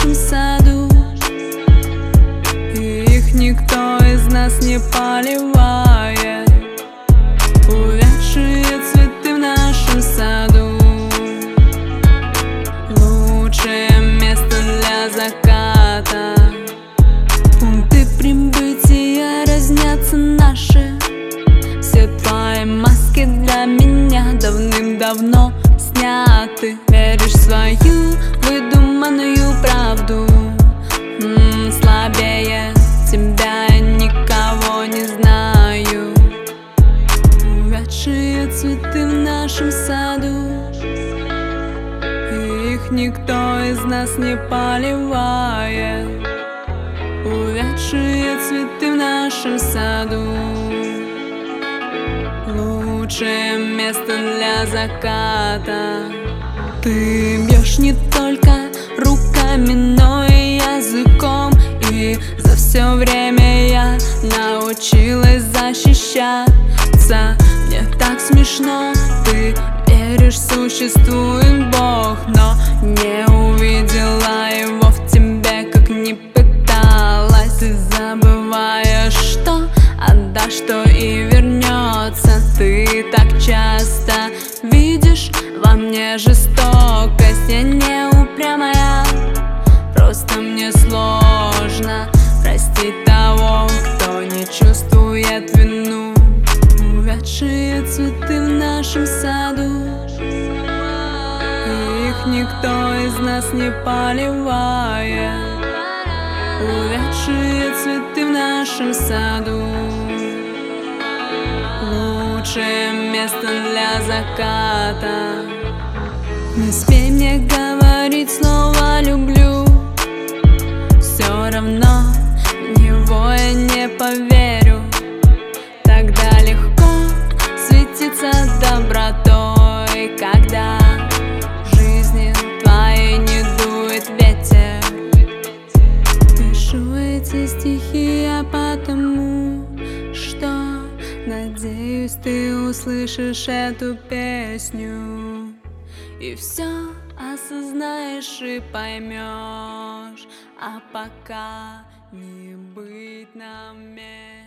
нашем саду, и их никто из нас не поливает. Увядшие цветы в нашем саду, лучшее место для заката. Пункты прибытия разнятся наши, все твои маски для меня давным-давно сняты. Веришь в свою выдуманную правду, слабее тебя я никого не знаю. Увядшие цветы в нашем саду, и их никто из нас не поливает. Увядшие цветы в нашем саду, лучшее место для заката. Ты бьешь не только руками, но и языком, и за все время я научилась защищаться. Мне так смешно, ты веришь, существует Бог, но не увидела его в тебе, как не пыталась. Ты забываешь, что отдашь, то и вернется. Ты так часто видишь во мне жестокость. Я не упрямая, просто мне сложно простить того, кто не чувствует вину. Увядшие цветы в нашем саду, и их никто из нас не поливает. Увядшие цветы в нашем саду, лучшее место для заката. Не смей мне говорить слово «люблю», все равно в него я не поверю. Тогда легко светиться добротой, когда в жизни твоей не дует ветер. Пишу эти стихи я потому, что надеюсь, ты услышишь эту песню и все осознаешь и поймешь. А пока не быть нам вместе.